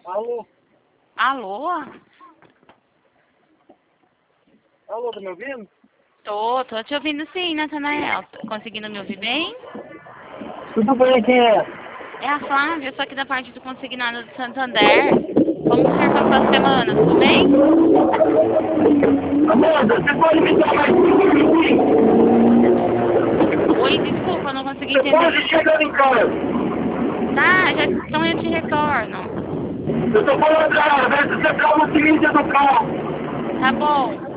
Alô? Alô? Alô, tá me ouvindo? Tô te ouvindo sim, Natanael. Tá conseguindo me ouvir bem? Tudo bem, quem é? É a Flávia, eu sou aqui da parte do Consignado do Santander. Como o senhor passou a semana, tudo bem? Amanda, você pode me dar mais 5 minutinhos? Oi, desculpa, não consegui Você entender. pode chegar em casa. Tá, já então eu te retorno. Eu tô falando pra ver se você tá no seguinte do carro. Tá bom.